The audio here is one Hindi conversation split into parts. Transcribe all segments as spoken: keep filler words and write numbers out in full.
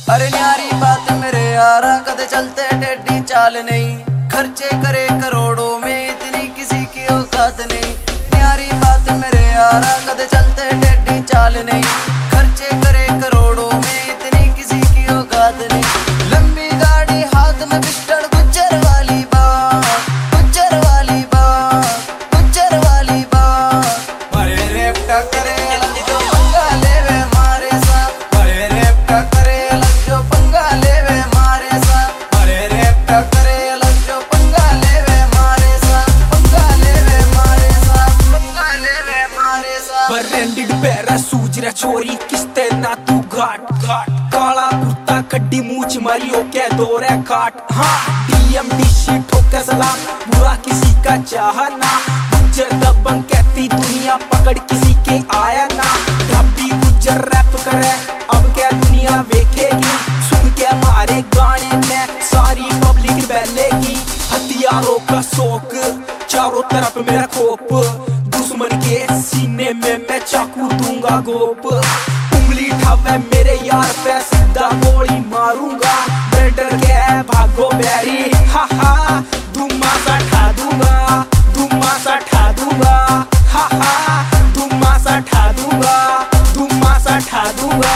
अरे न्यारी बात मेरे यारा कदे चलते टेढ़ी चाल नहीं, खर्चे करे करोड़ों में इतनी किसी की औकात नहीं। न्यारी बात मेरे यारा कदे चलते टेढ़ी चाल नहीं, खर्चे करे करोड़ों में इतनी किसी की औकात नहीं। लंबी गाड़ी हाथ में पिस्टल गुज्जर वाली बात, गुज्जर वाली बात, गुज्जर वाली बात। मरे रेप करे लग जो पंगा लेवे मारे साथ, मरे रेप करे लग जो पंगा लेवे मारे साथ, मरे रेप करे लग जो पंगा लेवे मारे साथ, पंगा लेवे मारे साथ, पंगा लेवे मारे साथ। ब्रांडेड पैरा सूझ रहा छोरी किस्ते ना तू घाट घाट, काला कुर्ता कड्डी मूछ मारियो क्या दौर है काट। हाँ डीएमडी शीट ठोकर सलाम, बुरा किसी का चाहना, गुज्जर दबंग कहती दुनिया पकड़ किसी के आया ना। ढाबी गुज्जर रैप करे अब क्या दुनिया देखेगी, सुन के हमारे गाने में सारी पब्लिक बहलेगी। हथियारों का शौक चारों तरफ मेरा खोप, दुश्मन के सीने में मैं चाकू दूंगा गोप। उंगली ठावे मेरे यार पे सीधा गोली मारूंगा, डर के भागो बैरी हा हा, धुम्मा सा ठा दूंगा, धुम्मा सा ठा दूंगा, हा हा धुम्मा सा ठा दूंगा, धुम्मा सा ठा दूंगा।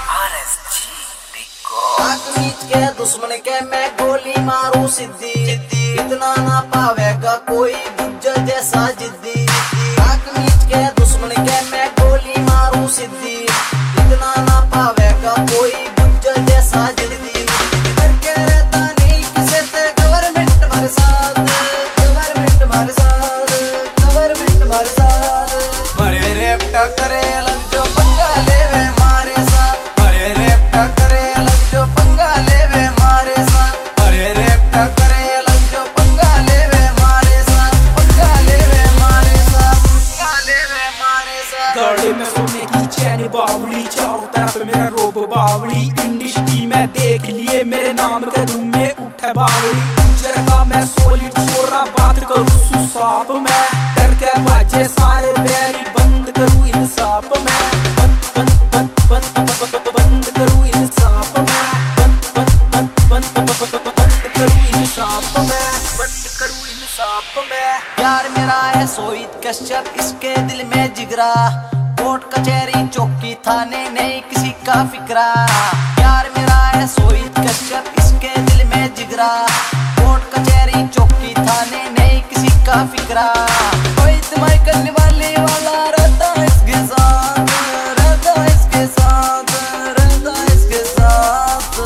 आंख मीच के दुश्मन के मैं गोली मारूं सिद्धी, इतना ना पावेगा कोई गुज्जर जैसा जिद्दी। आंख मीच के दुश्मन के मैं गोली मारूं सिद्धी, इतना ना पावेगा कोई गुज्जर जैसा जिद्दी। करके रहता नहीं किसे ते गवर्नमेंट हमारे साथ, गवर्नमेंट हमारे साथ, गवर्नमेंट हमारे साथ। मरे रेप करे लग जो पंगा लेवे मारे साथ, मरे रेप करे लग जो पंगा लेवे मारे साथ, मरे रेप करे लग जो पंगा लेवे मारे साथ, पंगा लेवे मारे साथ, पंगा लेवे मारे साथ। गले में सोने की चैन बावली, चारों तरफ मेरा रोब बावली। इंडस्ट्री में देख लिए मेरे नाम के धूम में उठे बावली। गुज्जर का मैं सोलिड छोरा बात करूँ सुसाप में, डर के बाजे सारे बैरी बंद करूँ इंसाफ में, बंद बंद बंद बंद बंद बंद करूँ इंसाफ में, बंद बंद बंद बंद बंद करूँ इंसाफ में, बंद करूँ इंसाफ में। यार मेरा है सोहित कश्यप, इसके दिल में जिगरा, कोर्ट कचहरी चौकी थाने नहीं किसी का फिक्रा। यार मेरा है सोहित कश्यप, इसके दिल में जिगरा, कोर्ट कचहरी चौकी थाने नहीं किसी का फिक्रा। कोई तुम्हारी करने वाले वाला रहता है इसके साथ, रहता है इसके साथ, रहता है इसके साथ।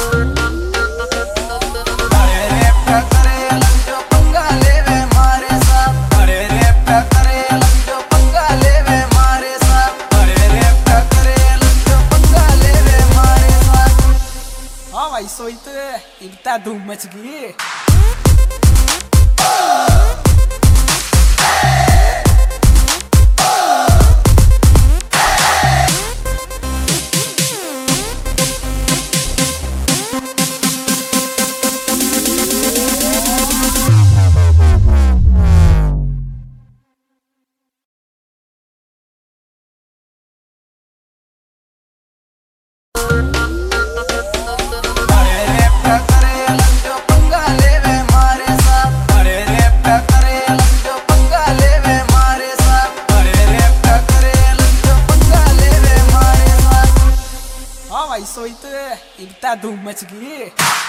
अरे रेप करे लग जो पंगा लेवे मारे साथ, अरे रेप करे लग जो पंगा लेवे मारे साथ, अरे रेप करे लग जो पंगा लेवे मारे साथ। हाँ भाई सोईते इतना धूम मच गई। हाँ भाई सोईते इतना धूम मच गई।